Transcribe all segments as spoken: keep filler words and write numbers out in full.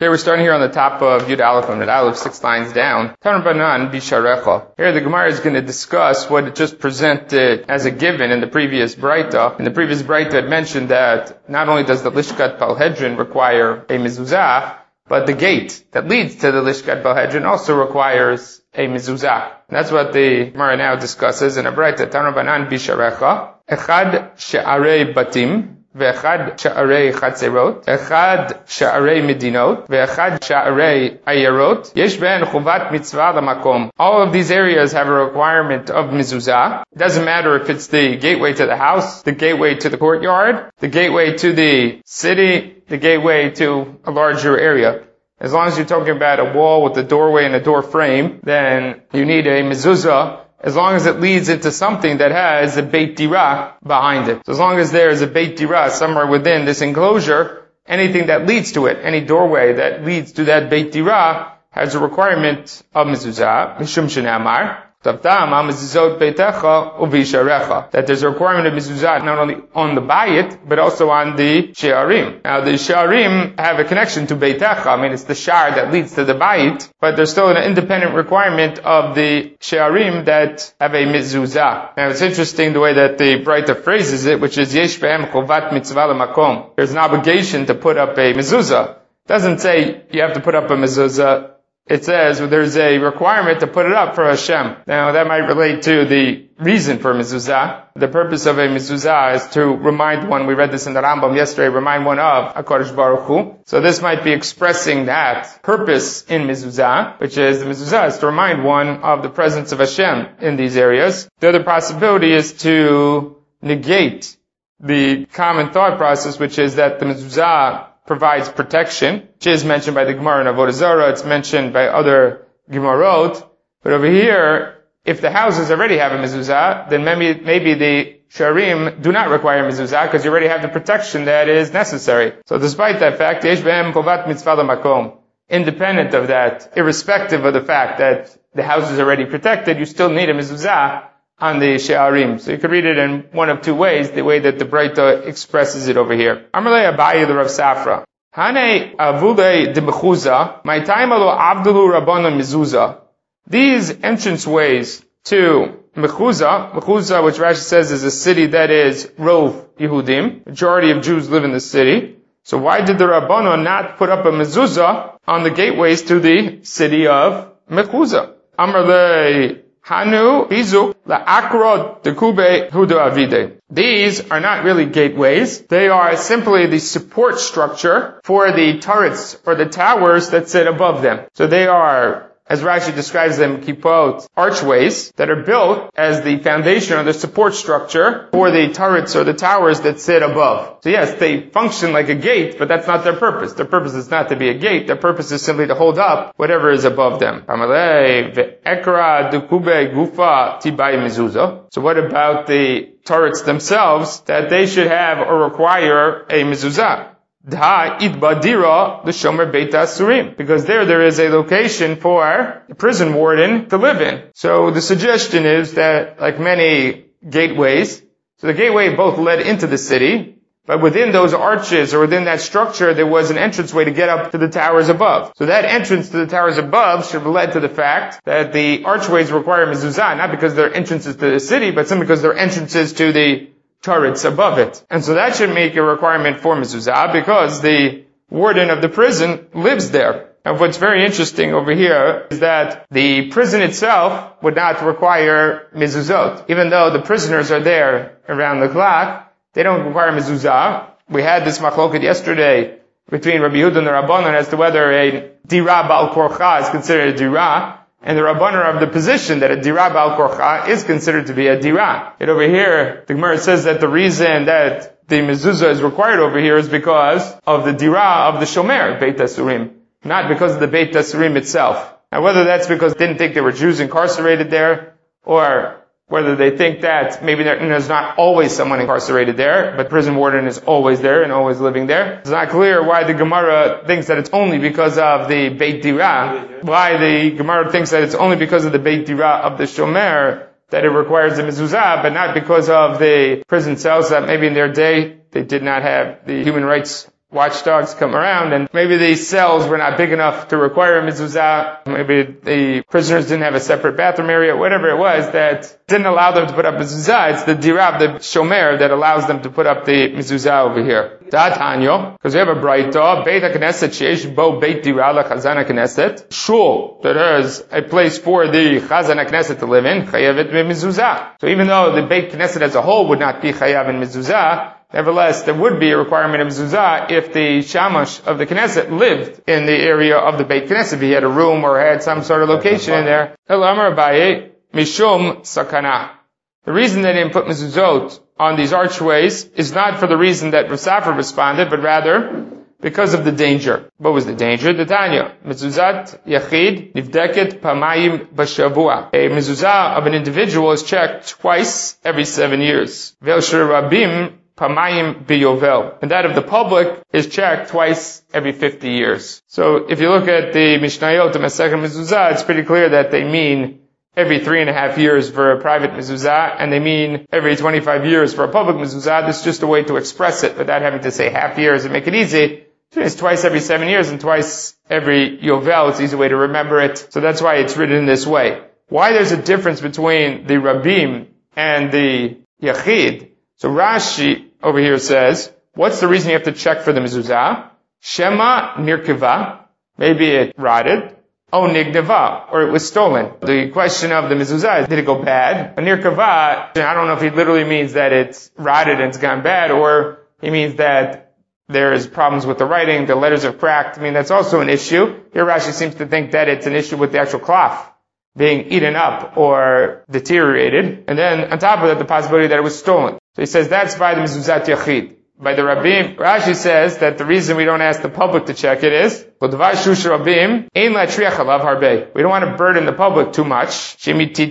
Here we're starting here on the top of Yud Aleph and Yud Aleph, six lines down. Tan Banan Bisharecha. Here the Gemara is going to discuss what it just presented as a given in the previous Braita. In the previous Braita it mentioned that not only does the Lishkat Balhedrin require a mezuzah, but the gate that leads to the Lishkat Balhedrin also requires a mezuzah. And that's what the Gemara now discusses in a Braita. Tan Banan Bisharecha. Echad She'arei Batim. ואחד שערי חצרות, אחד שערי מדינות, ואחד שערי עיירות, יש בהן חובת מצווה למקום. All of these areas have a requirement of mezuzah. It doesn't matter if it's the gateway to the house, the gateway to the courtyard, the gateway to the city, the gateway to a larger area. As long as you're talking about a wall with a doorway and a door frame, then you need a mezuzah, as long as it leads into something that has a Beit Dirah behind it. So as long as there is a Beit Dirah somewhere within this enclosure, anything that leads to it, any doorway that leads to that Beit Dirah, has a requirement of mezuzah. Mishum Shenamar. That there's a requirement of mezuzah not only on the bayit, but also on the she'arim. Now the she'arim have a connection to beitecha. I mean, it's the shar that leads to the bayit, but there's still an independent requirement of the she'arim that have a mezuzah. Now it's interesting the way that the Braita phrases it, which is yesh behem chovat mitzvah lemakom. There's an obligation to put up a mezuzah. It doesn't say you have to put up a mezuzah. It says there's a requirement to put it up for Hashem. Now that might relate to the reason for mezuzah. The purpose of a mezuzah is to remind one, we read this in the Rambam yesterday, remind one of HaKadosh Baruch Hu. So this might be expressing that purpose in mezuzah, which is the mezuzah is to remind one of the presence of Hashem in these areas. The other possibility is to negate the common thought process, which is that the mezuzah provides protection, which is mentioned by the Gemara in Avodah Zarah, it's mentioned by other Gemarot. But over here, if the houses already have a mezuzah, then maybe, maybe the sharim do not require mezuzah, because you already have the protection that is necessary. So despite that fact, yesh behem chovat mitzvah lemakom. Independent of that, irrespective of the fact that the house is already protected, you still need a mezuzah on the she'arim. So you could read it in one of two ways, the way that the Braita expresses it over here. Amalei Abaye the Rav Safra. Hane avulei de mechuza, my time alo avdulu rabbanon mezuzah. These entrance ways to Mechuza, Mechuza, which Rashi says is a city that is Rov Yehudim, majority of Jews live in the city. So why did the Rabbanon not put up a mezuzah on the gateways to the city of Mechuza? Amalei Hanu Bizuk La'akrod Dekube Huda Avide. These are not really gateways. They are simply the support structure for the turrets or the towers that sit above them. So they are, as Rashi describes them, kippot, archways that are built as the foundation or the support structure for the turrets or the towers that sit above. So yes, they function like a gate, but that's not their purpose. Their purpose is not to be a gate. Their purpose is simply to hold up whatever is above them. So what about the turrets themselves, that they should have or require a mezuzah? Because there, there is a location for the prison warden to live in. So the suggestion is that, like many gateways, so the gateway both led into the city, but within those arches or within that structure, there was an entranceway to get up to the towers above. So that entrance to the towers above should have led to the fact that the archways require mezuzah, not because they're entrances to the city, but simply because they're entrances to the turrets above it. And so that should make a requirement for mezuzah, because the warden of the prison lives there. And what's very interesting over here is that the prison itself would not require mezuzot. Even though the prisoners are there around the clock, they don't require mezuzah. We had this machloket yesterday between Rabbi Yehuda and the Rabbanan as to whether a dirah ba'al korcha is considered a dirah, and the Rabbanan of the position that a dirah ba'al korcha is considered to be a dirah. Yet over here, the Gemara says that the reason that the mezuzah is required over here is because of the dirah of the shomer, Beit Asurim, not because of the Beit Asurim itself. Now whether that's because they didn't think there were Jews incarcerated there, or whether they think that maybe there's not always someone incarcerated there, but prison warden is always there and always living there. It's not clear why the Gemara thinks that it's only because of the Beit Dirah, why the Gemara thinks that it's only because of the Beit Dirah of the Shomer that it requires the mezuzah, but not because of the prison cells that maybe in their day they did not have the human rights watchdogs come around, and maybe these cells were not big enough to require a mezuzah. Maybe the prisoners didn't have a separate bathroom area, whatever it was that didn't allow them to put up mezuzah. It's the dirab, the shomer, that allows them to put up the mezuzah over here. Ta'atanyo, because we have a braita, Beit HaKnesset sheyesh bo beit dirah lechazan HaKnesset, shul, that has a place for the chazan HaKnesset to live in, chayavet mezuzah. So even though the Beit Knesset as a whole would not be chayav in mezuzah, nevertheless, there would be a requirement of mezuzah if the shamash of the Knesset lived in the area of the Beit Knesset. If he had a room or had some sort of location in there. El Amar Abaye, Mishum Sakana. The reason they didn't put mezuzot on these archways is not for the reason that Rav Safra responded, but rather because of the danger. What was the danger? The Tanya. Mezuzat Yachid Nivdeket Pamayim Bashavua. A mezuzah of an individual is checked twice every seven years. Vel Shir Rabim Pamayim Biyovel. And that of the public is checked twice every fifty years. So if you look at the Mishnayot, the Masechet Mezuzah, it's pretty clear that they mean every three and a half years for a private mezuzah, and they mean every twenty-five years for a public mezuzah. This is just a way to express it without having to say half years and make it easy. It's twice every seven years and twice every Yovel. It's an easy way to remember it. So that's why it's written in this way. Why there's a difference between the Rabim and the Yachid? So Rashi over here says, what's the reason you have to check for the mezuzah? Shema nirkeva, maybe it rotted. Oh, nigneva, or it was stolen. The question of the mezuzah is, did it go bad? A nirkeva, I don't know if he literally means that it's rotted and it's gone bad, or he means that there's problems with the writing, the letters are cracked. I mean, that's also an issue. Here Rashi seems to think that it's an issue with the actual cloth being eaten up or deteriorated. And then on top of that, the possibility that it was stolen. So he says that's by the mezuzat yachid. By the Rabim, Rashi says that the reason we don't ask the public to check it is, we don't want to burden the public too much. You have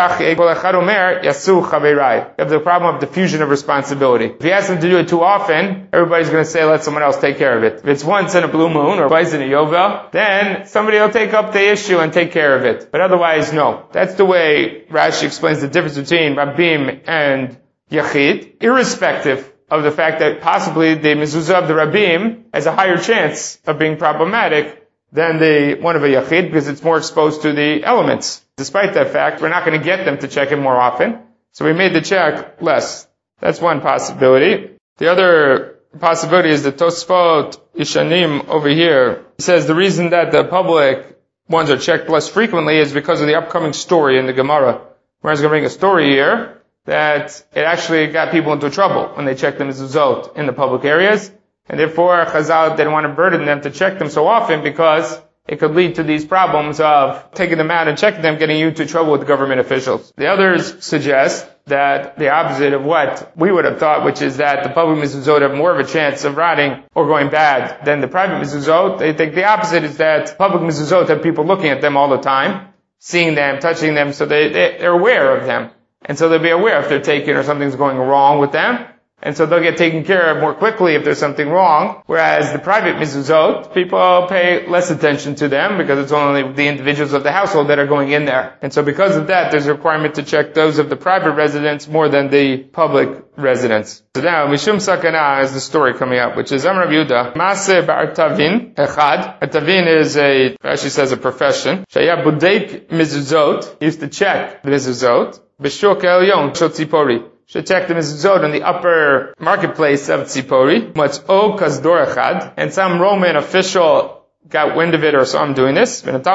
the problem of diffusion of responsibility. If you ask them to do it too often, everybody's going to say, let someone else take care of it. If it's once in a blue moon or twice in a Yovel, then somebody will take up the issue and take care of it. But otherwise, no. That's the way Rashi explains the difference between Rabim and Yachid, irrespective of the fact that possibly the mezuzah of the Rabim has a higher chance of being problematic than the one of a Yachid because it's more exposed to the elements. Despite that fact, we're not going to get them to check it more often, so we made the check less. That's one possibility. The other possibility is the Tosfot Ishanim over here. He says the reason that the public ones are checked less frequently is because of the upcoming story in the Gemara. Whereas going to bring a story here that it actually got people into trouble when they checked the mezuzot in the public areas, and therefore Chazal didn't want to burden them to check them so often because it could lead to these problems of taking them out and checking them, getting you into trouble with government officials. The others suggest that the opposite of what we would have thought, which is that the public mezuzot have more of a chance of rotting or going bad than the private mezuzot. They think the opposite is that public mezuzot have people looking at them all the time, seeing them, touching them, so they, they're aware of them. And so they'll be aware if they're taken or something's going wrong with them. And so they'll get taken care of more quickly if there's something wrong. Whereas the private mezuzot, people pay less attention to them because it's only the individuals of the household that are going in there. And so because of that, there's a requirement to check those of the private residents more than the public residents. So now, Mishum Sakana is the story coming up, which is Amar Yehuda, Maseh Ba'artavin Echad. Artavin is a, Rashi says a profession. Shaya Budeik Mezuzot, he used to check the mezuzot. B'shuk Elyon Shot Tzipori. Should check the mezuzot in the upper marketplace of Tzipori. Matz'o Kazdor Echad. And some Roman official got wind of it or saw him doing this. Charged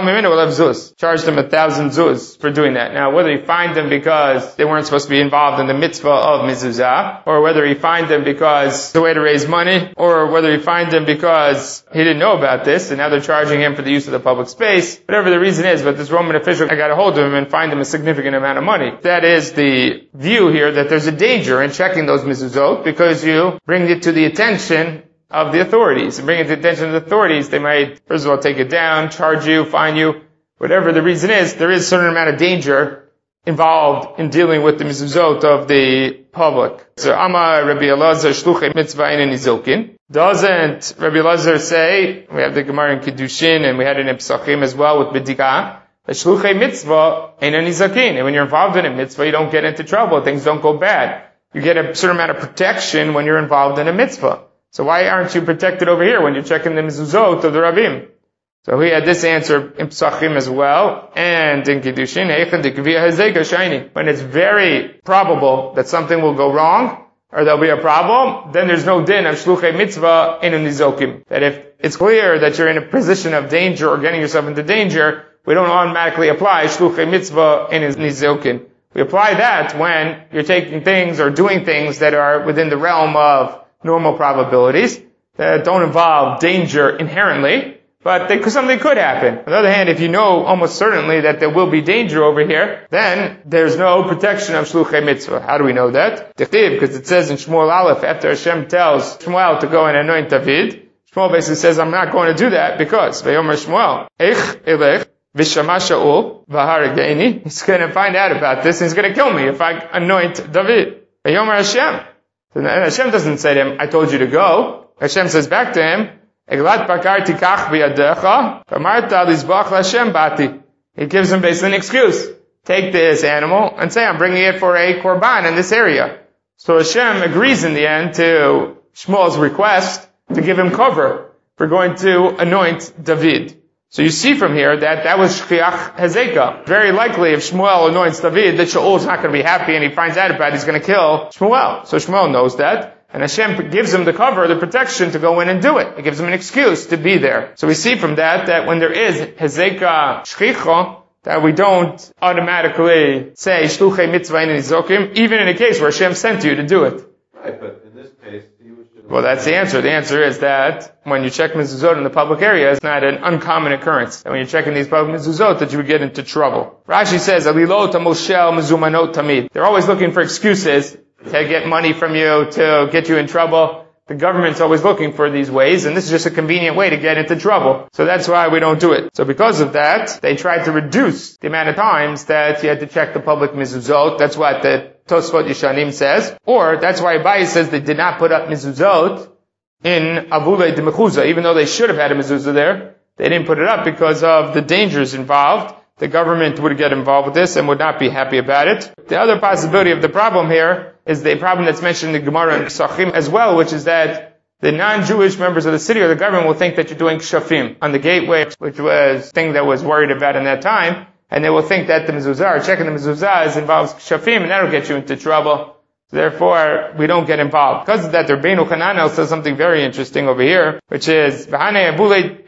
them a thousand zuz for doing that. Now, whether he fined them because they weren't supposed to be involved in the mitzvah of mezuzah, or whether he fined them because it's the way to raise money, or whether he fined them because he didn't know about this, and now they're charging him for the use of the public space, whatever the reason is, but this Roman official got a hold of him and fined him a significant amount of money. That is the view here, that there's a danger in checking those mezuzot, because you bring it to the attention of the authorities. And bring it to the attention of the authorities, they might, first of all, take it down, charge you, fine you, whatever the reason is. There is a certain amount of danger involved in dealing with the mezuzot of the public. So, Amar Rabbi Elazar shluchei mitzvah einen nizokin. Doesn't Rabbi Elazar say, we have the Gemara in Kiddushin, and we had it in Pesachim as well with B'dika, that shluchei mitzvah einen nizokin. And when you're involved in a mitzvah, you don't get into trouble, things don't go bad. You get a certain amount of protection when you're involved in a mitzvah. So why aren't you protected over here when you're checking the mezuzot of the Ravim? So he had this answer in Pesachim as well, and in Kiddushin, when it's very probable that something will go wrong, or there'll be a problem, then there's no din of shluchei mitzvah in a nizokim. That if it's clear that you're in a position of danger or getting yourself into danger, we don't automatically apply shluchei mitzvah in a nizokim. We apply that when you're taking things or doing things that are within the realm of normal probabilities, that don't involve danger inherently, but they, something could happen. On the other hand, if you know almost certainly that there will be danger over here, then there's no protection of shluchei mitzvah. How do we know that? Because it says in Shmuel Aleph, after Hashem tells Shmuel to go and anoint David, Shmuel basically says, I'm not going to do that because, Vayomer Shmuel, Eich elech v'shama Shaul v'harageni. He's going to find out about this and he's going to kill me if I anoint David. Vayomer Hashem. And Hashem doesn't say to him, I told you to go. Hashem says back to him, he gives him basically an excuse. Take this animal and say, I'm bringing it for a korban in this area. So Hashem agrees in the end to Shmuel's request to give him cover for going to anoint David. So you see from here that that was Shchiach Hezekah. Very likely if Shmuel anoints David, that Shaul is not going to be happy and he finds out about it, he's going to kill Shmuel. So Shmuel knows that. And Hashem gives him the cover, the protection to go in and do it. It gives him an excuse to be there. So we see from that that when there is Hezekah Shchicha, that we don't automatically say Shluchei Mitzvah in Nizokim, even in a case where Hashem sent you to do it. Right, but in this case, he was... Well, that's the answer. The answer is that when you check mezuzot in the public area, it's not an uncommon occurrence. And when you're checking these public mezuzot, that you would get into trouble. Rashi says, Alilot HaMoshel Mezumanot Tamid. They're always looking for excuses to get money from you, to get you in trouble. The government's always looking for these ways, and this is just a convenient way to get into trouble. So that's why we don't do it. So because of that, they tried to reduce the amount of times that you had to check the public mezuzot. That's what the Tosfot Yeshanim says. Or, that's why Abaye says they did not put up mezuzot in Avulei de Mechuzah, even though they should have had a mezuzah there. They didn't put it up because of the dangers involved. The government would get involved with this and would not be happy about it. The other possibility of the problem here is the problem that's mentioned in the Gemara and Pesachim as well, which is that the non-Jewish members of the city or the government will think that you're doing kshafim on the gateway, which was a thing that was worried about in that time, and they will think that the mezuzah, or checking the mezuzah, involves kshafim, and that'll get you into trouble. Therefore, we don't get involved. Because of that, the Rabbeinu Hananel says something very interesting over here, which is, So in the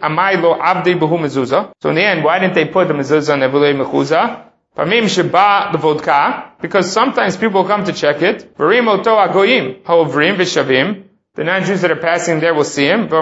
end, why didn't they put the mezuzah on the Avulei Mechuzah? Because sometimes people come to check it. The non-Jews that are passing there will see him.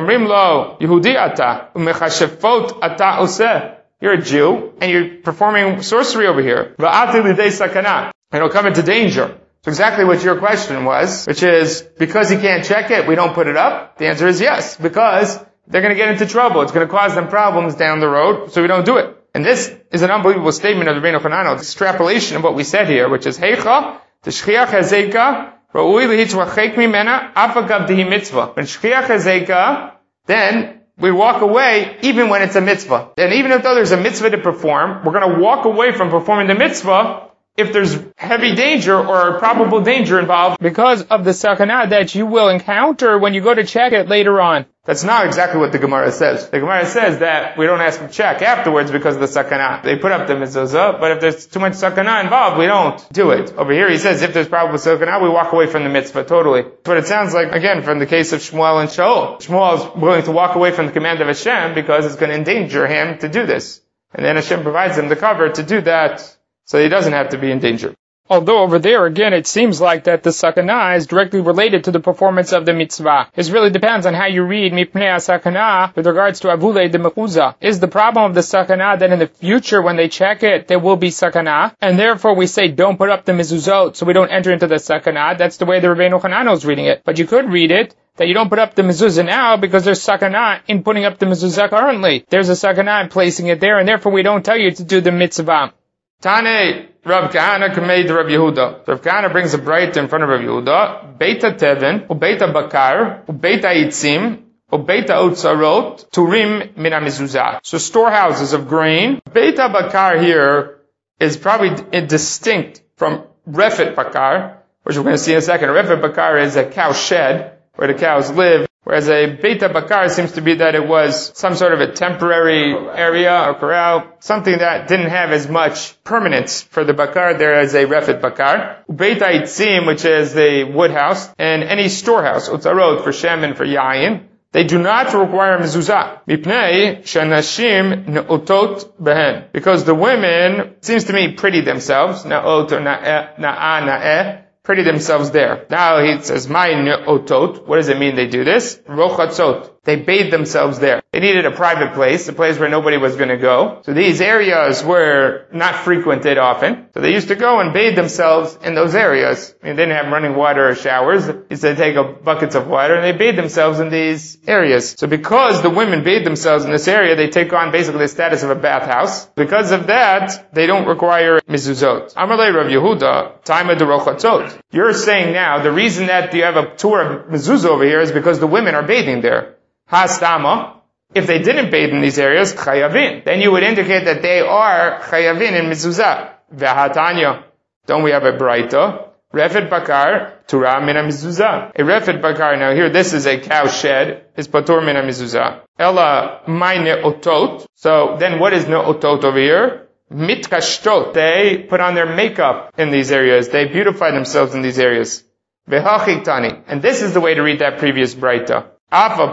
You're a Jew, and you're performing sorcery over here. And it'll come into danger. So exactly what your question was, which is, because he can't check it, we don't put it up? The answer is yes, because they're going to get into trouble. It's going to cause them problems down the road, so we don't do it. And this is an unbelievable statement of the Rabbeinu Hananel. It's extrapolation of what we said here, which is, Heicha, the Shchiach Hezekah, Ra'ui lihitzvachek mimena, afagav dihi mitzvah. When Shchiach Hezekah, then we walk away even when it's a mitzvah. And even if though there's a mitzvah to perform, we're going to walk away from performing the mitzvah if there's heavy danger or probable danger involved because of the sakana that you will encounter when you go to check it later on. That's not exactly what the Gemara says. The Gemara says that we don't ask to check afterwards because of the sakana. They put up the mezuzah, but if there's too much sakana involved, we don't do it. Over here he says if there's probable sakana, we walk away from the mitzvah totally. But it sounds like, again, from the case of Shmuel and Shaul. Shmuel is willing to walk away from the command of Hashem because it's going to endanger him to do this. And then Hashem provides him the cover to do that, so he doesn't have to be in danger. Although over there, again, it seems like that the sakana is directly related to the performance of the mitzvah. This really depends on how you read mipnei sakana with regards to avulei de mechuzah. Is the problem of the sakana that in the future when they check it, there will be sakana, and therefore we say don't put up the mezuzot so we don't enter into the sakana? That's the way the Rabbeinu Hananel is reading it. But you could read it that you don't put up the mezuzah now because there's sakana in putting up the mezuzah currently. There's a sakana in placing it there, and therefore we don't tell you to do the mitzvah. Tane, Rav Kahana made Rav Yehuda. So Rav Kahana brings a bright in front of Rav Yehuda. Beita Tevin, Ubeita Bakar, Ubeita Itzim, Ubeita Otzarot, Turim min HaMezuzah. So storehouses of grain. Beita Bakar here is probably distinct from Refet Bakar, which we're going to see in a second. Refet Bakar is a cow shed where the cows live, Whereas a Beit HaBakar seems to be that it was some sort of a temporary area or corral, something that didn't have as much permanence for the Bakar there as a Refet Bakar. Beit HaItzim, which is the wood house, and any storehouse, Utzarot, for Shem and for Yayin, they do not require mezuzah. Mipnei shanashim ne'otot behen. Because the women, seems to me, pretty themselves, na'ot or na'eh, na'ah, na'eh, pretty themselves there. Now he says, my ne'otot. What does it mean they do this? Rochatzot. They bathe themselves there. They needed a private place, a place where nobody was going to go. So these areas were not frequented often. So they used to go and bathe themselves in those areas. I mean, they didn't have running water or showers. They used to take up buckets of water and they bathed themselves in these areas. So because the women bathe themselves in this area, they take on basically the status of a bathhouse. Because of that, they don't require mezuzot. Amalei Rav Yehuda, time of the rochatzot. You're saying now the reason that you have a tour of mezuzah over here is because the women are bathing there. Hastama, if they didn't bathe in these areas, chayavin, then you would indicate that they are chayavin in mezuzah. V'hatanya, don't we have a braita? Refet bakar, turah mina mezuzah. A refet bakar, now here this is a cow shed, is patur mina mezuzah. Ella my ne'otot, so then what is ne'otot over here? Mitkashtot, they put on their makeup in these areas, they beautify themselves in these areas. V'hachitani, and this is the way to read that previous braita. Even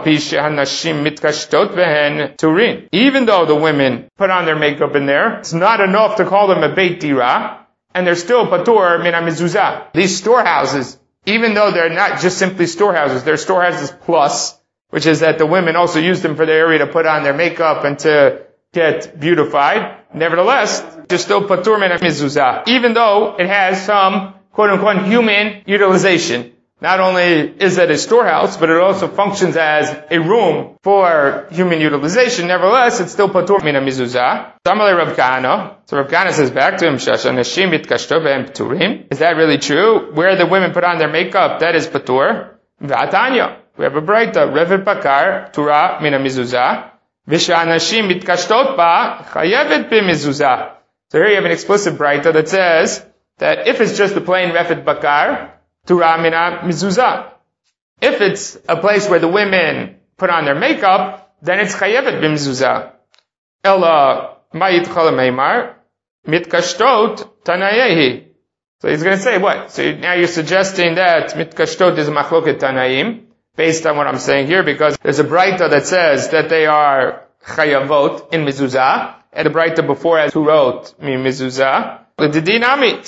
though the women put on their makeup in there, it's not enough to call them a Beit Dira, and they're still patur min hamezuzah. These storehouses, even though they're not just simply storehouses, they're storehouses plus, which is that the women also use them for the area to put on their makeup and to get beautified. Nevertheless, they're still patur min hamezuzah, even though it has some quote-unquote human utilization. Not only is it a storehouse, but it also functions as a room for human utilization. Nevertheless, it's still patur min hamezuzah. Samalei Rav Kahana. So Rav Kahana says back to him, Shashanashim mitkashtot v'hem pturim. Is that really true? Where the women put on their makeup, that is patur. V'atanya. We have a braita. Refet bakar, turah min hamezuzah. V'shanashim mitkashtot ba, chayevet b'mezuzah. So here you have an explicit braita that says that if it's just the plain refet bakar, turah mina mezuzah. If it's a place where the women put on their makeup, then it's chayevet b'mezuzah. Ella ma'it chalameimar mitkashtot tanayehi. So he's going to say what? So now you're suggesting that mitkashtot is a machloket tanaim, based on what I'm saying here, because there's a braita that says that they are chayavot in mezuzah, and a braita before has turot min mezuzah. So once you're going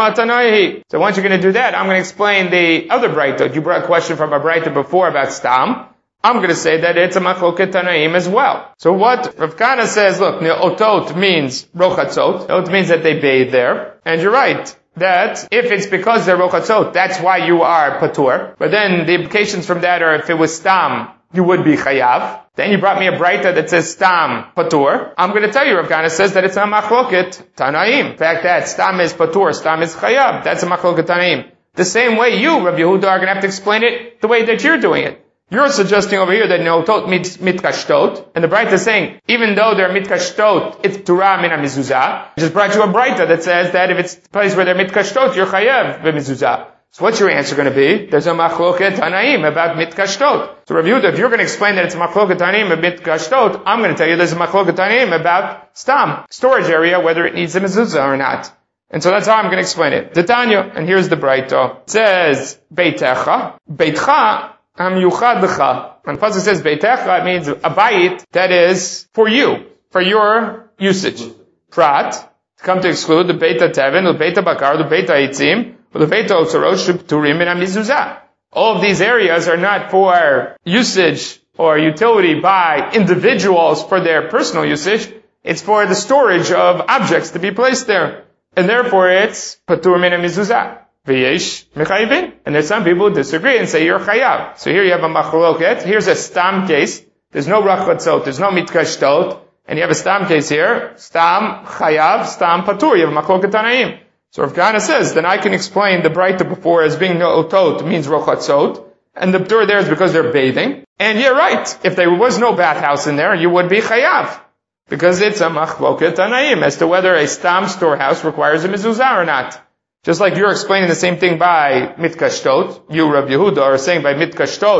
to do that, I'm going to explain the other braita. You brought a question from a braita before about stam. I'm going to say that it's a machloket tanaim as well. So what Rav Kahana says, look, ne'otot means rochatzot. It means that they bathe there. And you're right, that if it's because they're rochatzot, that's why you are patur. But then the implications from that are if it was stam, you would be chayav. Then you brought me a braita that says stam patur. I'm going to tell you, Rav Kahana says that it's a machloket tanaim. In fact, that stam is patur, stam is chayav. That's a machloket tanaim. The same way you, Rav Yehuda, are going to have to explain it the way that you're doing it. You're suggesting over here that ne'otot means mitkashtot, and the braita is saying, even though they're mitkashtot, it's turah min hamezuzah. I just brought you a braita that says that if it's a place where they're mitkashtot, you're chayav b'mezuzah. So what's your answer going to be? There's a machloket tanaim about mitkashtot. So Rav Yehuda, if you're going to explain that it's a machloket tanaim about mitkashtot, I'm going to tell you there's a machloket tanaim about stam, storage area, whether it needs a mezuzah or not. And so that's how I'm going to explain it. The Tanya, and here's the braita. It says, Beitecha, Beitcha, Am yuchad lecha. When the pasuk says Beitecha, it means a bayit that is for you, for your usage. Prat, to come to exclude the Beit HaTeven, the Beit HaBakar, the Beit HaItzim, the Beit HaOtzarot, Shepturim, and HaMizuzah. All of these areas are not for usage or utility by individuals for their personal usage. It's for the storage of objects to be placed there. And therefore it's Patur min HaMizuzah. V'yesh mechayivin. And there's some people who disagree and say you're chayav. So here you have a machloket. Here's a stam case. There's no rachatzot. There's no mitkashtot. And you have a stam case here. Stam chayav, stam patur. You have a machloket tanaim. So Rav Kahana says, then I can explain the braita before as being ne'otot means rochatzot. And the patur there is because they're bathing. And you're right. If there was no bathhouse in there, you would be chayav. Because it's a machloket tanaim as to whether a stam storehouse requires a mezuzah or not. Just like you're explaining the same thing by mitkashtot, you, Rav Yehuda, are saying by mitkashtot,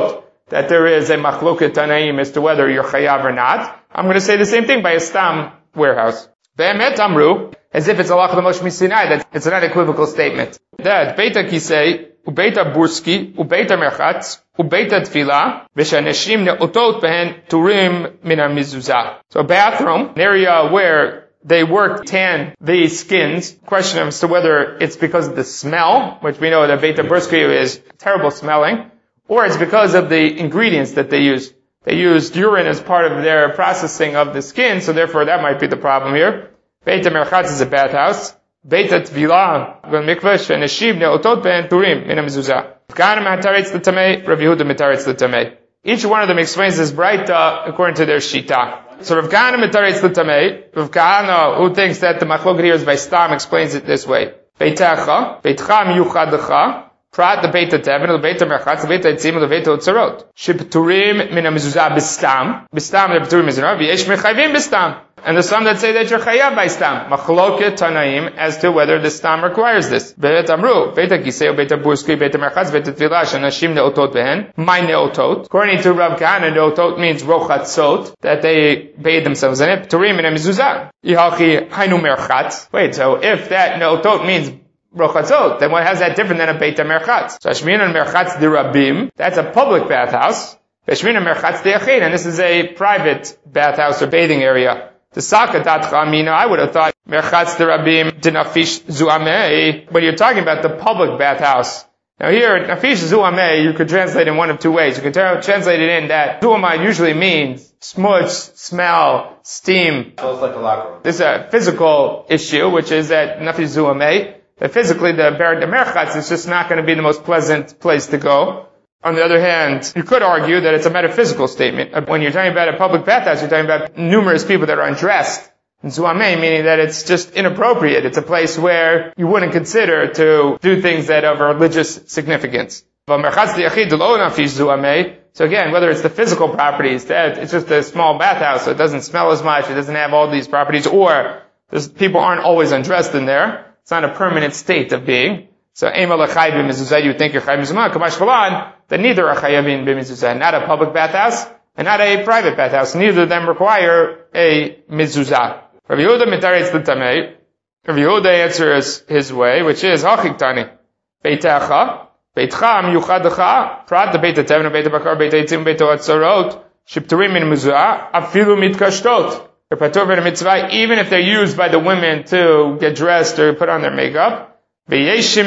that there is a machloket tanaim as to whether you're chayav or not, I'm going to say the same thing by a stam warehouse. Be'emet amru, as if it's a lach l'mosh misinai, that it's an unequivocal statement. That beita kisei, ubeita burski, ubeita merchatz, ubeita tefila, v'shaneshim ne'otot behen turim min ha-mizuzah. So a bathroom, an area where they work tan the skins. Question as to whether it's because of the smell, which we know that beita burski is terrible smelling, or it's because of the ingredients that they use. They used urine as part of their processing of the skin, so therefore that might be the problem here. Beita merchatz is a bathhouse. Beita tvila, mikveh sheneshim ne'otot ben turim min ha-mizuzah. Kana mataretz l'tamei, Rav Yehuda mataretz l'tamei. Each one of them explains this braita according to their shita. So Rav Kana mataretz l'tamei. Rav Kana, who thinks that the machloket here is by stam, explains it this way. Beitecha, beitcha miyuchadecha. Prat the beita tevin, the beita merchatz, the beita etzim, the beita otzarot. Shepturim min ha-mizuzah bistam. Bistam, the pturim mizuzah. V'yesh mechayvim bistam. And there's some that say that you're chayav by stam. Machloket tanaim as to whether the stam requires this. Be'et amru, beita kisei, beita burski, beita merchatz, beita tefila, shenashim ne'otot behen. My ne'otot. According to Rav Kahana, ne'otot means rochatzot, that they bathe themselves in it. Pturim min ha-mizuzah. Yihachi hainu merchatz. Wait, so if that ne'otot means rochatzot, then what has that different than a beita merchatz? So Shmina merchatz de rabim, that's a public bathhouse. Shmina merchatz de yachid, and this is a private bathhouse or bathing area. The sakatat chamina, I would have thought merchatz de rabim de nafish zuamei, when you're talking about the public bathhouse. Now here, nafish zuamei, you could translate in one of two ways. You could translate it in that zuamei usually means smush, smell, steam. So it's like a locker room. This is a physical issue, which is that nafish zuamei, that physically the ber de merchatz is just not going to be the most pleasant place to go. On the other hand, you could argue that it's a metaphysical statement. When you're talking about a public bathhouse, you're talking about numerous people that are undressed. And zuamei, meaning that it's just inappropriate. It's a place where you wouldn't consider to do things that have religious significance. So again, whether it's the physical properties, that it's just a small bathhouse, so it doesn't smell as much, it doesn't have all these properties, or people aren't always undressed in there. It's not a permanent state of being. So, Ema l'chayv b'mezuzah, you think you're chayv b'mezuzah, kamash chalan, that neither are chayavin b'mezuzah, not a public bathhouse, and not a private bathhouse. Neither of them require a mezuzah. Rav Yehuda mitaretz l'tamei. Rav Yehuda answers his way, which is, hachik tani. Beitecha, beitcha miyuchadecha, prat the beita tevin, beita bakar, beita etzim, beita atzarot, shipturim min mezuzah, afilu mitkashtot. They're patur v'en mitzvah, even if they're used by the women to get dressed or put on their makeup. Then there are some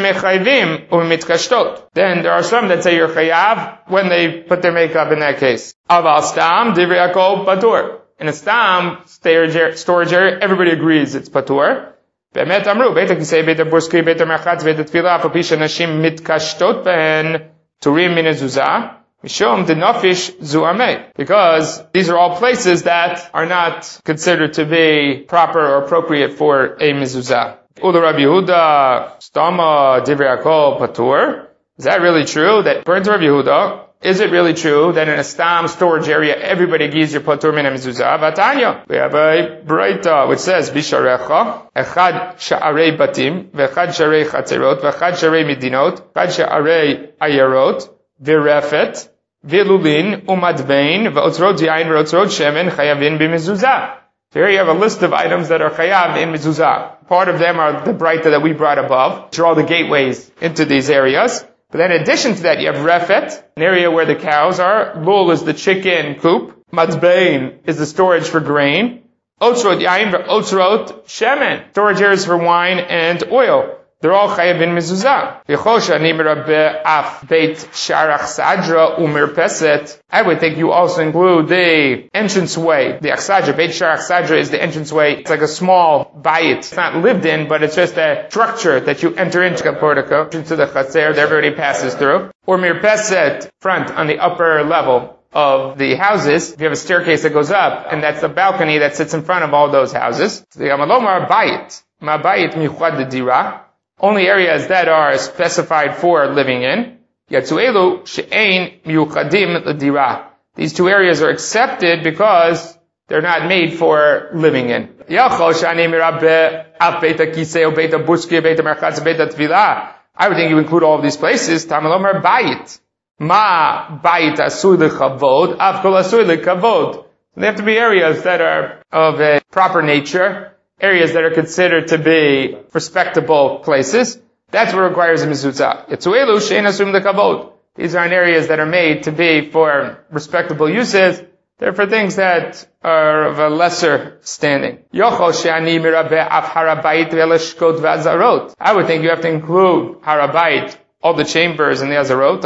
that say you're chayav when they put their makeup in that case. Aval stam divrei hakol patur. In a stam storage area, everybody agrees it's patur. Be'emet amru, beita kisei, beita burski, beita merchatz, beita tefila, afi shenashim mitkashtot behen turim min ha-mizuzah. Mishum de nafish zuamei. Because these are all places that are not considered to be proper or appropriate for a mezuzah. Ula Rabbi Yehuda, stama divrei hakol patur. Is that really true? That according to Rabbi Yehuda, is it really true that in a stam storage area everybody agrees you're patur min ha-mezuzah? Vatanya, we have a braita which says bisharecha echad sha'arei batim ve'echad sha'arei chatzerot ve'echad sha'arei midinot echad sha'arei ayarot v'refet v'lulin umadbein ve'otzrot yain ve'otzrot shemen chayavin b'mezuzah. So here you have a list of items that are chayav in mezuzah. Part of them are the braita that we brought above, which are all the gateways into these areas. But then in addition to that, you have refet, an area where the cows are. Lul is the chicken coop. Matzbein is the storage for grain. Otzrot yain ve'otzrot shemen, storage areas for wine and oil. They're all chayav in mezuzah. I would think you also include the entranceway, the achsadra. Beit Shar Achsadra is the entranceway. It's like a small bayit. It's not lived in, but it's just a structure that you enter into the portico, into the chaser that everybody passes through. Or mirpeset, front on the upper level of the houses. If you have a staircase that goes up, and that's the balcony that sits in front of all those houses. The Amalomar bayit. Ma bayit michad dira. Only areas that are specified for living in. Yatzuelu she'ein miyuchadim l'dira. These two areas are accepted because they're not made for living in. Yachol shani mirabbe af beita kisei beita burski beita merchatz beita tefila. I would think you include all of these places. Tamalomer bayit. Ma bayit asur lechavod, av kol asur lekavod. They have to be areas that are of a proper nature, areas that are considered to be respectable places. That's what requires a mezuzah. Yetzuelu she'en asum lekavod. These aren't areas that are made to be for respectable uses. They're for things that are of a lesser standing. I would think you have to include Harabait, all the chambers and the Azarot.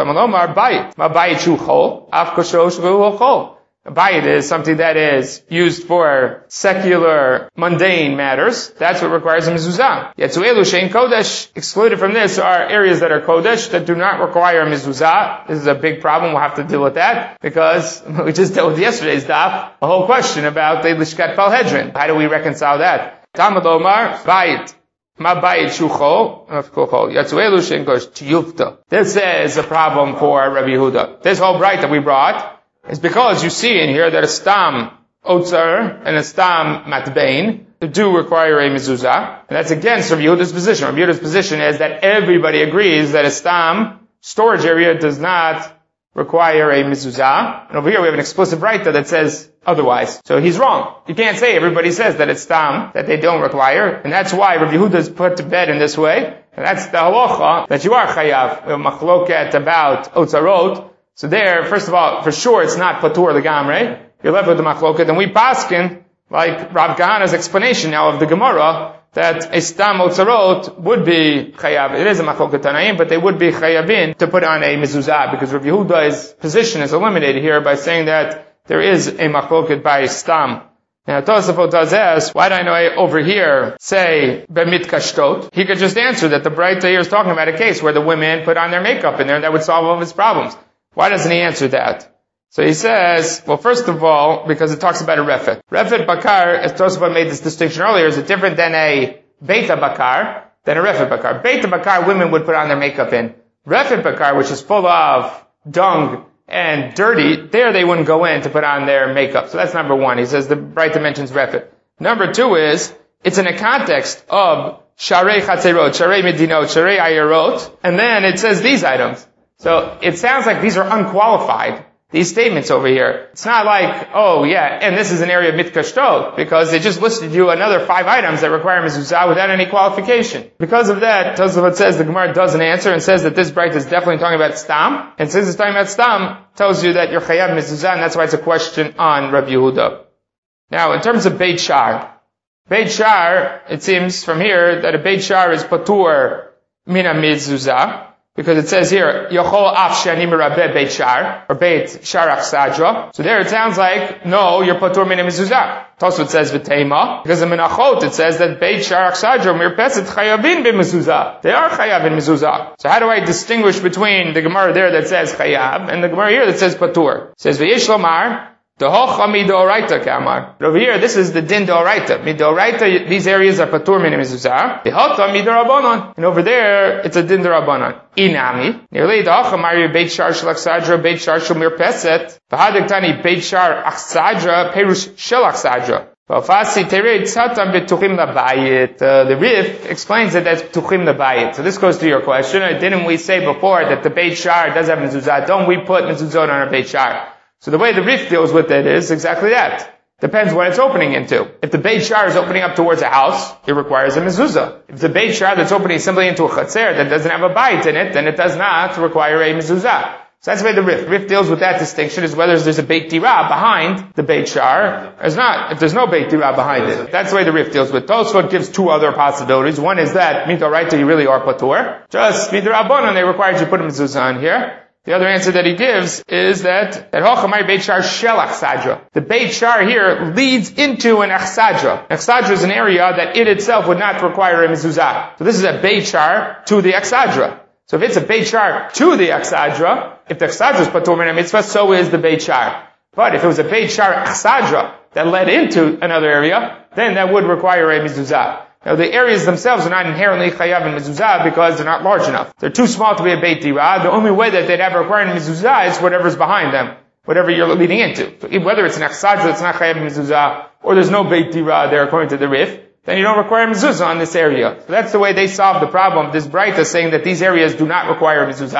A bayit is something that is used for secular, mundane matters. That's what requires a mezuzah. Yetzuelu she'en kodesh. Excluded from this are areas that are kodesh that do not require a mezuzah. This is a big problem. We'll have to deal with that because we just dealt with yesterday's daf a whole question about the Lishkat Palhedrin. How do we reconcile that? Talmud Omar bayit. Ma bayit shucho. Yetzuelu she'en kodesh tiyufta. This is a problem for Rabbi Yehuda. This whole bright that we brought is because you see in here that a stam otzar and a stam matbein do require a mezuzah, and that's against Rabbi Yehuda's position. Rabbi Yehuda's position is that everybody agrees that a stam storage area does not require a mezuzah, and over here we have an explicit brayta that says otherwise. So he's wrong. You can't say everybody says that it's stam, that they don't require, and that's why Rabbi Yehuda is put to bed in this way, and that's the halacha that you are chayav. We have machloket about otzarot. So there, first of all, for sure it's not patur legamre. You're left with the machloket, and we paskin, like Rav Kahana's explanation now of the Gemara, that a stam otzarot would be chayav. It is a machloket tanaim, but they would be chayavin to put on a mezuzah, because Rav Yehuda's position is eliminated here by saying that there is a machloket by stam. Now, Tosafot does ask, why do I know over here say b'mit kashtot? He could just answer that the Braita here is talking about a case where the women put on their makeup in there, and that would solve all of his problems. Why doesn't he answer that? So he says, well, first of all, because it talks about a refet. Refet bakar, as Tosafot made this distinction earlier, is it different than a beta bakar, than a refet bakar. Beta bakar, women would put on their makeup in. Refet bakar, which is full of dung and dirty, there they wouldn't go in to put on their makeup. So that's number one. He says the Braita mentions refet. Number two is, it's in a context of sharei chatzerot, sharei medinot, sharei ayarot, and then it says these items. So it sounds like these are unqualified, these statements over here. It's not like, oh yeah, and this is an area of mitkashtot, because they just listed you another five items that require mezuzah without any qualification. Because of that, Tosafot says the Gemara doesn't answer and says that this bright is definitely talking about stam, and since it's talking about stam, tells you that you're chayav mezuzah, and that's why it's a question on Rabbi Yehuda. Now, in terms of Beit Shar, Beit Shar, it seems from here that a Beit Shar is patur mina mezuzah, because it says here, Yochol af shani merabeh Beit Shar, or Beit Shar Achsadra. So there it sounds like, no, you're patur min mezuzah. Tosfot says v'teima, because in Menachot it says that Beit Shar Achsadra mirpeset chayavin b'mezuzah. They are chayav in mezuzah. So how do I distinguish between the Gemara there that says chayav and the Gemara here that says patur? It says v'yesh lomar, Dehocha midoraita kamar. Over here, this is the din doraita. Midoraita, these areas are patur min mezuzah. Dehota midorabanan. And over there, it's a din dorabanan. Inami. Nearly dehocha mari beit shar shel achsadra, beit shar shel mirpeset. V'hadik tani beit shar achsadra, perush shel achsadra. V'afasi terei tzatam betuchim labayit. The Rif explains that that's betuchim labayit. So this goes to your question. Didn't we say before that the beit shar does have mezuzah? Don't we put mezuzah on our beit shar? So the way the Rif deals with it is exactly that. Depends what it's opening into. If the Beit Shar is opening up towards a house, it requires a mezuzah. If the Beit Shar that's opening simply into a chatzer that doesn't have a bayit in it, then it does not require a mezuzah. So that's the way the Rif. Rif deals with that distinction, is whether there's a Beit Dirah behind the Beit Shar, or not, if there's no Beit Dirah behind it. That's the way the Rif deals with. Tosfot gives two other possibilities. One is that, midoraita, you really are patur. Just midorabanan, they require you to put a mezuzah on here. The other answer that he gives is that that Hochamai Beit Shar Shel Achsadra. The Beit Shar here leads into an Achsadra. Achsadra is an area that it itself would not require a mezuzah. So this is a Beit Shar to the Achsadra. So if it's a Beit Shar to the Achsadra, if the Achsadra is patur min mitzvah, so is the Beit Shar. But if it was a Beit Shar Achsadra that led into another area, then that would require a mezuzah. Now the areas themselves are not inherently chayav in mezuzah because they're not large enough. They're too small to be a beit dirah. The only way that they'd ever require a mezuzah is whatever's behind them, whatever you're leading into. So whether it's an achsadra that's not chayav in mezuzah, or there's no beit dirah there according to the Rif, then you don't require mezuzah on this area. So that's the way they solve the problem. This Braita saying that these areas do not require mezuzah.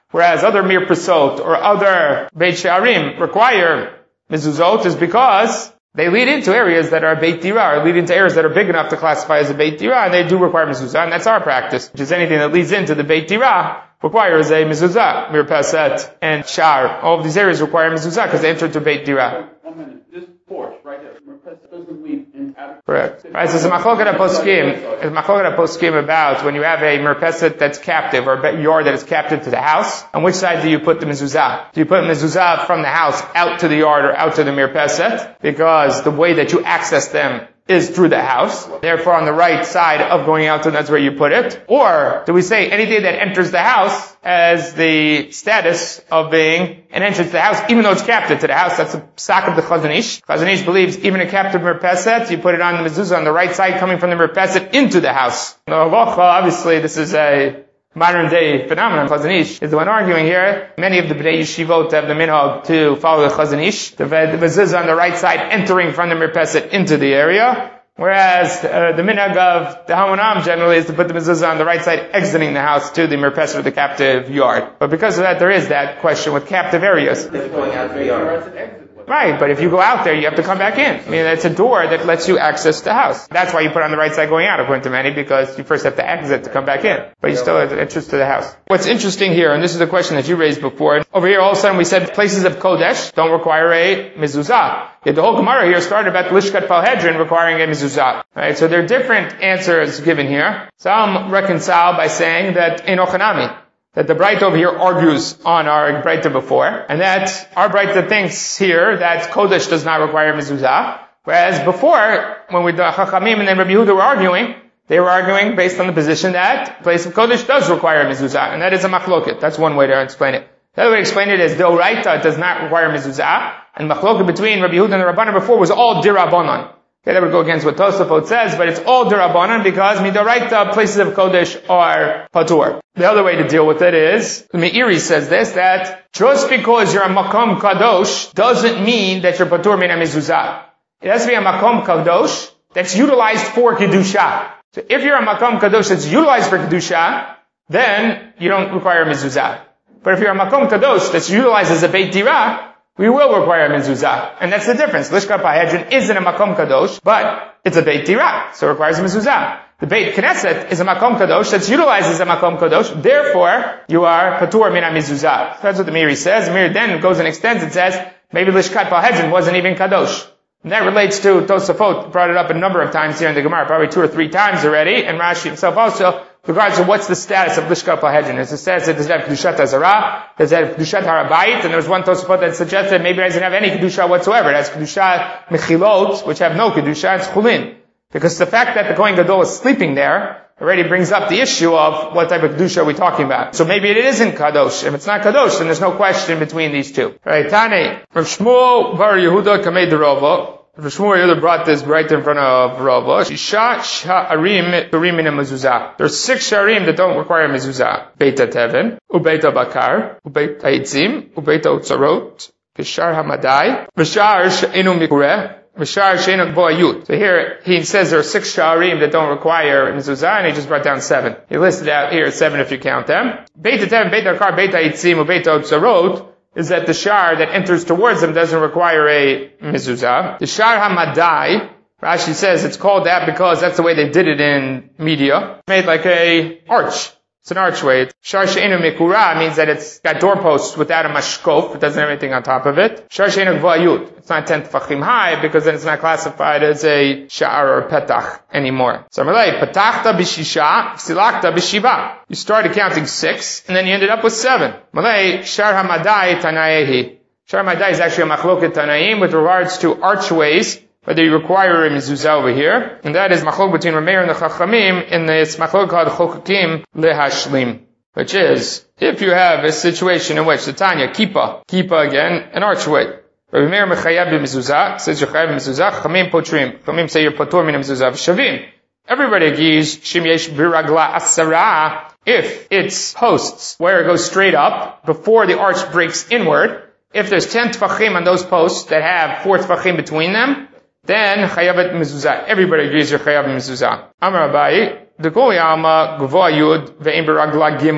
whereas other mirpasot or other Beit She'arim require mezuzot, is because they lead into areas that are Beit Dira, or lead into areas that are big enough to classify as a Beit Dira, and they do require mezuzah, and that's our practice, which is anything that leads into the Beit Dira requires a mezuzah, mirpaset, and shar. All of these areas require mezuzah because they enter into Beit Dira. One minute, this porch right there, mirpaset doesn't lead in. Correct. Right, so it's a machloket poskim. It's a machloket poskim about when you have a mirpaset that's captive, or a yard that is captive to the house. On which side do you put the mezuzah? Do you put mezuzah from the house out to the yard or out to the mirpaset? Because the way that you access them is through the house. Therefore, on the right side of going out to, that's where you put it. Or do we say anything that enters the house as the status of being an entrance to the house, even though it's captive to the house? That's the psak of the Chazon Ish. Chazon Ish believes even a captive mirpaset, you put it on the mezuzah on the right side coming from the mirpaset into the house. Now, obviously, this is a modern day phenomenon. Chazon Ish is the one arguing here. Many of the Bnei Yeshivot have the minhag to follow the Chazon Ish. The mezuzah on the right side entering from the mirpaset into the area. Whereas uh, the minhag of the Hamonam generally is to put the mezuzah on the right side exiting the house to the mirpaset or the captive yard. But because of that, there is that question with captive areas. Going out the yard. Right, but if you go out there, you have to come back in. I mean, it's a door that lets you access the house. That's why you put on the right side going out, according to many, because you first have to exit to come back in. But you still have entrance to the house. What's interesting here, and this is a question that you raised before, over here all of a sudden we said places of Kodesh don't require a mezuzah. Yet the whole Gemara here started about Lishkat Palhedrin requiring a mezuzah. Right, so there are different answers given here. Some reconcile by saying that in Ochanami, that the Braita over here argues on our Braita before, and that our Braita thinks here that Kodesh does not require mezuzah, whereas before, when we the Chachamim and then Rabbi Yehuda were arguing, they were arguing based on the position that place of Kodesh does require mezuzah, and that is a machloket. That's one way to explain it. The other way to explain it is the Oraita does not require mezuzah, and machloket between Rabbi Yehuda and the Rabbanan before was all dirabanan. Okay, that would go against what Tosafot says, but it's all dirabanan because midoraita places of Kodesh are patur. The other way to deal with it is, Meiri says this, that just because you're a makom kadosh doesn't mean that you're patur min mezuzah. It has to be a makom kadosh that's utilized for kedusha. So if you're a makom kadosh that's utilized for kedusha, then you don't require mezuzah. But if you're a makom kadosh that's utilized as a beit dira, we will require mezuzah. And that's the difference. Lishkat Palhedrin isn't a makom kadosh, but it's a beit dira, so it requires a mezuzah. The Beit Knesset is a makom kadosh that's utilized as a makom kadosh, therefore you are patur min mezuzah. That's what the Meiri says. The Meiri then goes and extends and says, maybe Lishkat Palhedrin wasn't even kadosh. And that relates to Tosafot, brought it up a number of times here in the Gemara, probably two or three times already, and Rashi himself also, with regards to what's the status of Lishkat Palhedrin. It's the status that does it have Kedushat Hazara, does it have Kedushat Harabayit, and there was one Tosafot that suggested maybe it doesn't have any Kedusha whatsoever. It has Kedushat Mechilot, which have no Kedusha, it's Chulin. Because the fact that the Kohen Gadol is sleeping there already brings up the issue of what type of Kedusha are we talking about. So maybe it isn't Kadosh. If it's not Kadosh, then there's no question between these two. Right, Tane, Rav Shmuel Bar Yehuda Kamei Derova. Rav Shmuel Yehuda brought this right in front of Rava. Shisha Sha'arim Turim in a mezuzah. There's six Sha'arim that don't require mezuzah. Beita Teven, Ubeita Bakar, Ubeita Itzim, Ubeita Utzarot, Kishar Hamadai, Vishar She'inu Mikureh, Vishar She'inu Bo'ayut. So here, he says there are six Sha'arim that don't require mezuzah, and he just brought down seven. He listed out here seven if you count them. Beita Teven, Beita Bakar, Beita Itzim, Ubeita Utzarot, is that the shar that enters towards them doesn't require a mezuzah. The shar hamadai, Rashi says it's called that because that's the way they did it in media. It's made like a arch. It's an archway. Shar she'enu mikura means that it's got doorposts without a mashkof. It doesn't have anything on top of it. Shar she'enu gvayut. It's not ten tefachim high because then it's not classified as a sha'ar or petach anymore. So Malay, petachta b'shisha, silakta b'shiva. You started counting six, and then you ended up with seven. Malay, shar hamadai tanayehi. Shar hamadai is actually a machloket tanaim with regards to archways, whether you require a mezuzah over here, and that is machlok between Rameir and the Chachamim in this machlok called chokakim lehashlim, which is, if you have a situation in which the Tanya, kippah, kippah again, an archway, Rameir mechayav b'mezuzah, says you're chayav b'mezuzah, Chachamim potrim, Chachamim say you're patur min mezuzah v'shavim. Everybody agrees, shim yesh biragla asara, if it's posts where it goes straight up, before the arch breaks inward, if there's ten tefachim on those posts that have four tefachim between them, then chayavet mezuzah. Everybody agrees you're chayav mezuzah. Amar Abaye, the kol yama gvoa yud ve'im beragla gimel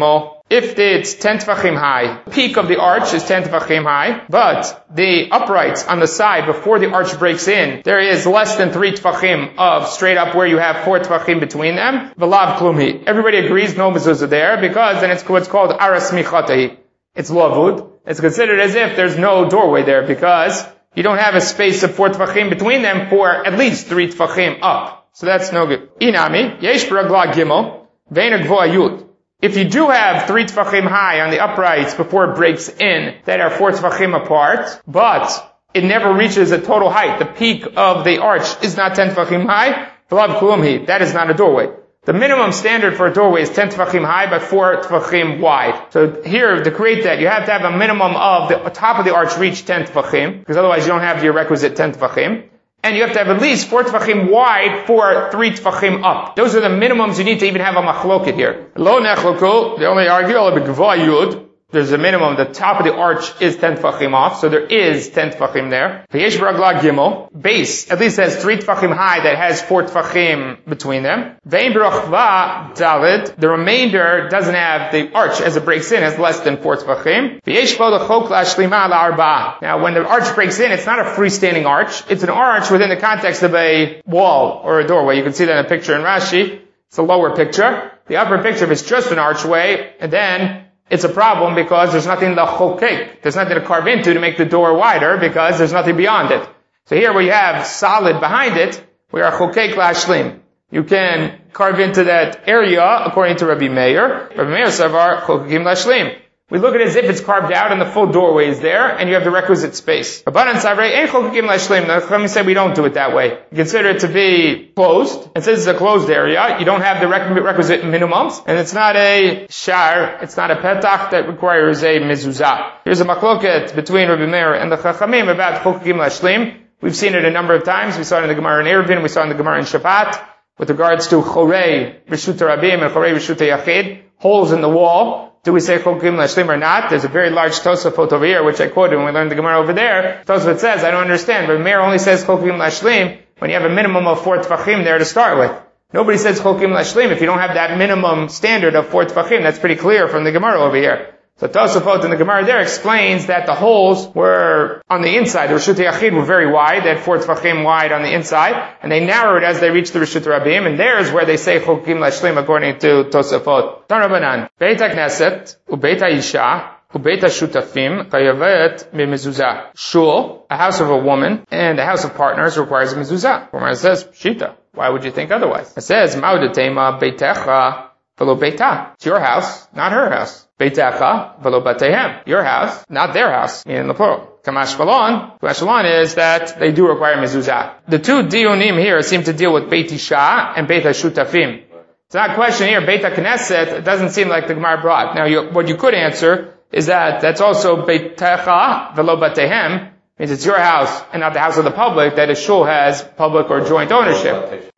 if it's ten tefachim high, the peak of the arch is ten tefachim high, but the uprights on the side before the arch breaks in, there is less than three tefachim of straight up where you have four tefachim between them, v'lav klumi. Everybody agrees no mezuzah there, because then it's what's called aras michatahi. It's lavud. It's considered as if there's no doorway there, because you don't have a space of four tefachim between them for at least three tefachim up. So that's no good. Inami, yesh b'ragla gimel, ve'ena gvoa yud. If you do have three tefachim high on the uprights before it breaks in, that are four tefachim apart, but it never reaches a total height, the peak of the arch is not ten tefachim high, v'lav kulumhi, that is not a doorway. The minimum standard for a doorway is ten tefachim high by four tefachim wide. So here, to create that, you have to have a minimum of the top of the arch reach ten tefachim, because otherwise you don't have your requisite ten tefachim. And you have to have at least four tefachim wide for three tefachim up. Those are the minimums you need to even have a machloket here. Lo nechloku, they only argue, yud. There's a minimum, the top of the arch is ten tefachim off, so there is ten tefachim there. V'yesh b'ragla gimel, base, at least has three tefachim high that has four tefachim between them. Ve'im b'rachva dalid, the remainder doesn't have, the arch as it breaks in has less than four tefachim. V'yesh bo l'chok la'shlima la'arba. Now when the arch breaks in, it's not a freestanding arch, it's an arch within the context of a wall or a doorway. You can see that in a picture in Rashi. It's a lower picture. The upper picture, if it's just an archway, and then it's a problem because there's nothing to chokek. There's nothing to carve into to make the door wider because there's nothing beyond it. So here where you have solid behind it, we are chokek lashlim. You can carve into that area according to Rabbi Meir. Rabbi Meir savar chokekim lashlim. We look at it as if it's carved out and the full doorway is there and you have the requisite space. Rabbanan savrei ein chokekim lashlim. Now let me say we don't do it that way. You consider it to be closed. And since it's a closed area, you don't have the requisite minimums. And it's not a shar, it's not a petach that requires a mezuzah. Here's a machloket between Rabbi Meir and the Chachamim about chokekim lashlim. We've seen it a number of times. We saw it in the Gemara in Eruvin, we saw it in the Gemara in Shabbat, with regards to chorei, reshut rabim, and chorei reshut yachid, holes in the wall. Do we say chokekim lashlim or not? There's a very large Tosafot over here, which I quoted when we learned the Gemara over there. Tosafot says, I don't understand, but Meir only says chokekim lashlim when you have a minimum of four tefachim there to start with. Nobody says chokekim lashlim if you don't have that minimum standard of four tefachim. That's pretty clear from the Gemara over here. So Tosafot in the Gemara there explains that the holes were on the inside. The Reshut Yachid were very wide. They had four tefachim wide on the inside. And they narrowed as they reached the Reshut Rabim. And there's where they say chokekim lashlim according to Tosafot. Tarabanan. Beit HaKnesset, uBeit HaIsha, uBeit HaShutafim, chayavet b'mezuzah. Shul, a house of a woman, and a house of partners requires a mezuzah. Gemara says, Shita. Why would you think otherwise? It says, Ma'udatema beitecha v'lo beita. It's your house, not her house. Beitecha v'lo batehem. Your house, not their house, meaning the plural. Kamash Balon. Kamash Balon is that they do require mezuzah. The two dionim here seem to deal with Beit Isha and Beit HaShutafim. It's not a question here, Beit HaKnesset, it doesn't seem like the Gemara brought. Now, you, what you could answer is that that's also Beitecha v'lo batehem, means it's your house and not the house of the public, that a shul has public or joint ownership.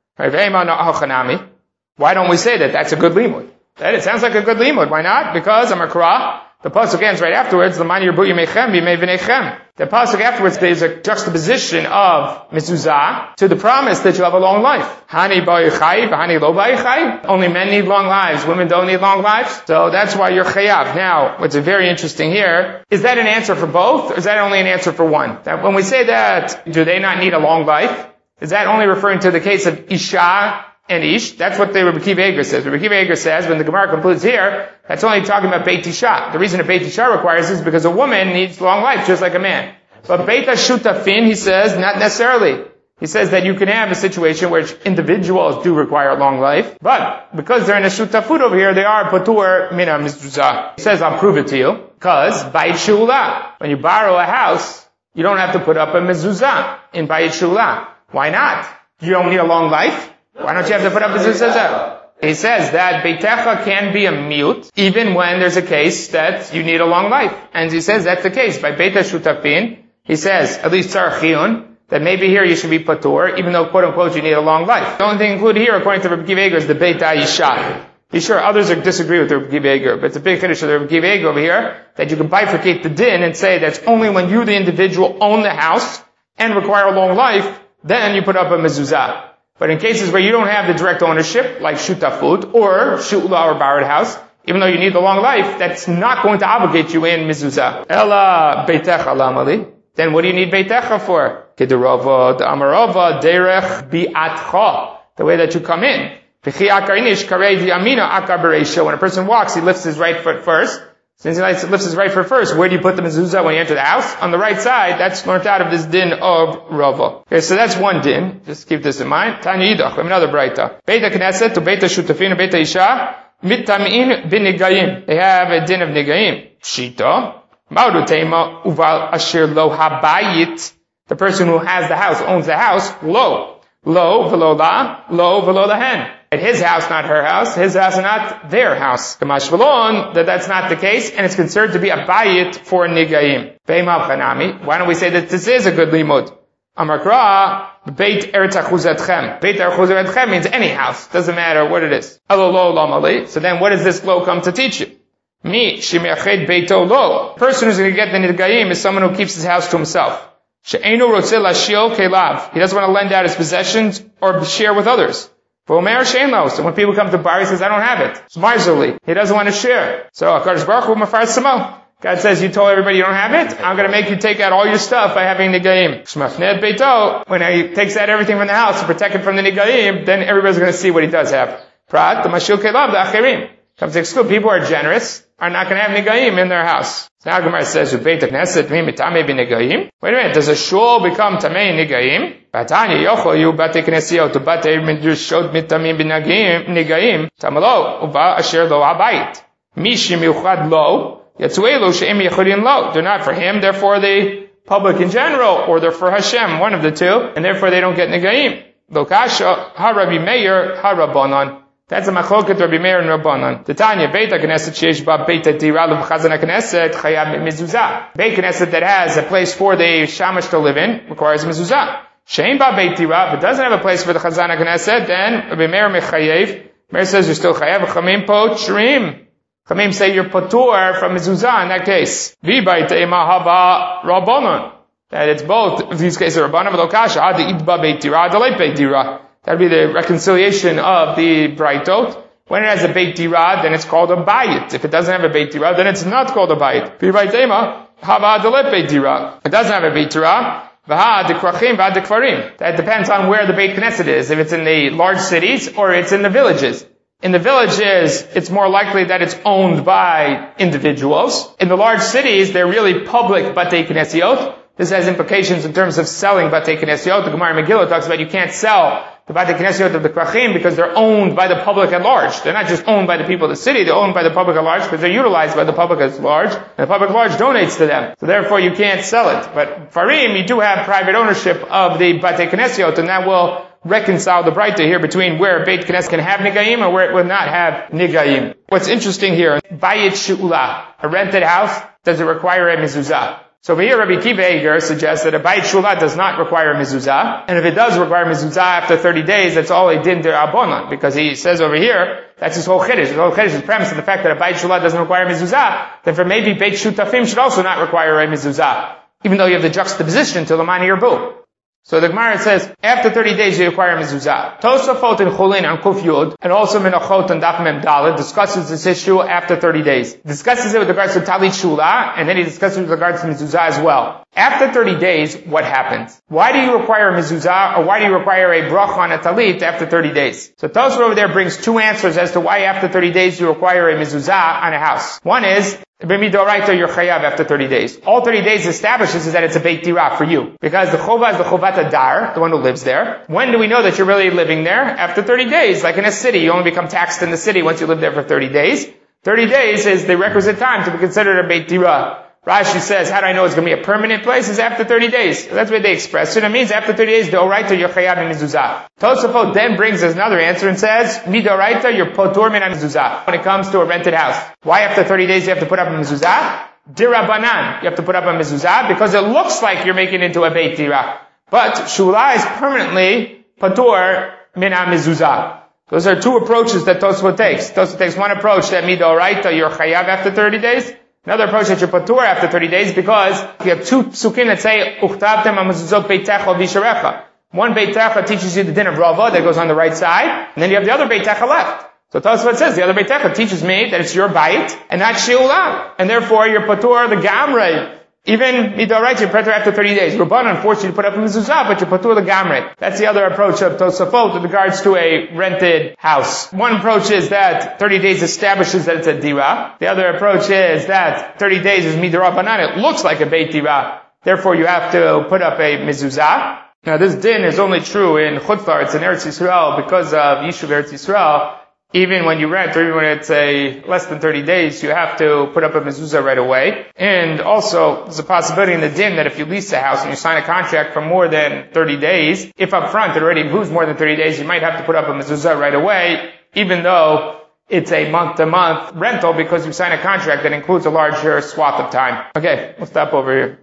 Why don't we say that? That's a good limud. That it sounds like a good limud. Why not? Because Amakra, the pasuk ends right afterwards. The pasuk afterwards there's a juxtaposition of mezuzah to the promise that you'll have a long life. Hani ba'yichai, hani lo ba'yichai. Only men need long lives. Women don't need long lives. So that's why you're chayav. Now, what's very interesting here is that an answer for both, or is that only an answer for one? That when we say that, do they not need a long life? Is that only referring to the case of Isha and Ish? That's what the Rabbi Kiva Eger says. Rabbi Kiva Eger says, when the Gemara concludes here, that's only talking about Beit Isha. The reason a Beit Isha requires this is because a woman needs long life, just like a man. But Beit HaShutafin, he says, not necessarily. He says that you can have a situation where individuals do require long life, but because they're in a shutafut over here, they are patur mina mezuzah. He says, I'll prove it to you, because Beit Shula, when you borrow a house, you don't have to put up a mezuzah in Beit Shula. Why not? You don't need a long life? Why don't you have to put up a mezuzah? He says that Beitecha can be a mute, even when there's a case that you need a long life. And he says that's the case. By Beit HaShutafin, he says, at least Tzar Chiyun, that maybe here you should be patur, even though quote unquote you need a long life. The only thing included here, according to Rabbi Kiva Eger, is the Beit HaIsha. Be sure others disagree with Rabbi Kiva Eger, but it's a big chiddush of Rabbi Kiva Eger over here, that you can bifurcate the din and say that's only when you, the individual, own the house and require a long life, then you put up a mezuzah. But in cases where you don't have the direct ownership, like shutafut, or shula or borrowed house, Even though you need the long life, that's not going to obligate you in mezuzah. Ela beitecha lamali. Then what do you need beitecha for? Kederova, the amarova, derech bi'atcha. The way that you come in. When a person walks, he lifts his right foot first. Since he lifts his right foot first, where do you put the mezuzah when you enter the house? On the right side. That's learned out of this din of Rava. Okay, so that's one din. Just keep this in mind. Tanya Yidach, another braita. Beita Knesset to Beita Shutafin, Beita Isha, Mitam'in bin Nigayim. They have a din of Nigayim. Shita. Maudu Tema, Uval Asher Lo Habayit. The person who has the house, owns the house, lo. Lo, velo la, lo, velo la hen. At his house, not her house. His house, not their house. Kamash velon, that that's not the case, and it's considered to be a bayit for nigayim. Beimav chanami. Why don't we say that this is a good limud? Amakra, beit eretz achuzatchem. Beit eretz achuzatchem means any house. Doesn't matter what it is. Elo lo lamali. So then what does this lo come to teach you? Mi, shemiached beito lo. The person who's going to get the nigayim is someone who keeps his house to himself. She'enu rotzeh lashil kelav. He doesn't want to lend out his possessions or share with others. So when people come to bar, he says, I don't have it. It's miserly. He doesn't want to share. So HaKadosh Baruch Hu mafar samo. God says, you told everybody you don't have it? I'm going to make you take out all your stuff by having nigayim. Shmafned beito. When he takes out everything from the house to protect it from the nigayim, then everybody's going to see what he does have. Prat, the mashil kelav, the acherim. Comes to exclude. People who are generous are not going to have nigayim in their house. So now Gemara says, Beit Knesset mitame b'nigayim. Wait a minute, does a shul become tamei nigayim? Batanya yochol yu bate knesiot ubate midrashot mitamim b'nigayim tamalo uba asher lo habayit. Mishim yuchad lo yatzuelu she'im yechurin lo. They're not for him, therefore the public in general, or they're for Hashem, one of the two, and therefore they don't get nigayim. Lo kasha harabi meir harabonon. That's a machloket Rabbi Meir and Rabbanan. Titania, Beita Knesset sheish ba Beita tira l'chazana Knesset chayab mezuzah. Beit Knesset that has a place for the shamash to live in requires mezuzah. Shein ba Beit tira, but doesn't have a place for the chazana Knesset, then Rabbi Meir mechayev. Meir says you're still chayev. Chamim po shrim. Chamim say you're patur from mezuzah in that case. Vi Beita ima haba Rabbanan. That it's both. In these cases, Rabbanan v'lo kasha ad idba Beit tira ad leit Beit tira. That would be the reconciliation of the Braitot. When it has a Beit Dirah, then it's called a Bayit. If it doesn't have a Beit Dirah, then it's not called a Bayit. It doesn't have a Beit Dirah. That depends on where the Beit Knesset is. If it's in the large cities or it's in the villages. In the villages, it's more likely that it's owned by individuals. In the large cities, they're really public Batei Knesiot. This has implications in terms of selling Batei Knesiot. The Gemara Megillah talks about you can't sell the Batei Knesiot of the Krachim because they're owned by the public at large. They're not just owned by the people of the city, they're owned by the public at large because they're utilized by the public at large, and the public at large donates to them. So therefore you can't sell it. But Farim, you do have private ownership of the Batei Knesiot, and that will reconcile the Braita here between where Beit Knesset can have Nigayim or where it will not have Nigayim. What's interesting here, Bayit She'ula, a rented house, does it require a mezuzah? So over here, Rabbi Kiva Eger suggests that a Bayit Shula does not require mezuzah, and if it does require mezuzah after thirty days, that's all a din d'Rabbanan, because he says over here, that's his whole chiddush. His whole chiddush is premised on the fact that a Bayit Shula doesn't require mezuzah, then for maybe Beit Shutafim should also not require a mezuzah, even though you have the juxtaposition to Lamani Yerbu. So the Gemara says, after thirty days you require mezuzah. Tosafot in Chulin on Kuf Yud, and also Menachot on Daf Mem Dalet, discusses this issue after thirty days. Discusses it with regards to Talit Shula, and then he discusses it with regards to mezuzah as well. After thirty days, what happens? Why do you require a mezuzah, or why do you require a bracha on a talit after thirty days? So Tosafot over there brings two answers as to why after thirty days you require a mezuzah on a house. One is, B'midoraita you're chayav after thirty days. All thirty days establishes is that it's a Beit Dirah for you. Because the chova is the chovat adar, the one who lives there. When do we know that you're really living there? After thirty days. Like in a city, you only become taxed in the city once you live there for thirty days. thirty days is the requisite time to be considered a Beit Dirah. Rashi says, how do I know it's going to be a permanent place? It's after thirty days. That's what they express. So it means after thirty days, D'oraita you're chayav min mezuzah. Tosafot then brings us another answer and says, Midoraita you're potur min mezuzah. When it comes to a rented house. Why after thirty days you have to put up a mezuzah? Dirabanan. You have to put up a mezuzah because it looks like you're making it into a Beit Dirah. But Shula is permanently potur min mezuzah. Those are two approaches that Tosafot takes. Tosafot takes one approach that Midoraita you're chayav after thirty days. Another approach that you're patur after thirty days because you have two psukim that say, Uchtavtem ha-mezuzot beitecha v'isharecha. One beitecha teaches you the din of Rava that goes on the right side, and then you have the other beitecha left. So Tosafot says the other Beit Techa teaches me that it's your bait and not She'ulah. And therefore you're patur the gamrei. Even midoraita, you're patur after thirty days. Rabbanan forced you to put up a mezuzah, but you're patur the gamrei. That's the other approach of Tosafot with regards to a rented house. One approach is that thirty days establishes that it's a dira. The other approach is that thirty days is midorabanan. It looks like a beit dira. Therefore you have to put up a mezuzah. Now this din is only true in Chutz La'aretz, in Eretz Yisrael, because of Yishuv Eretz Yisrael. Even when you rent, or even when it's a less than thirty days, you have to put up a mezuzah right away. And also, there's a possibility in the din that if you lease a house and you sign a contract for more than thirty days, if up front it already moves more than thirty days, you might have to put up a mezuzah right away, even though it's a month-to-month rental, because you sign a contract that includes a larger swath of time. Okay, we'll stop over here.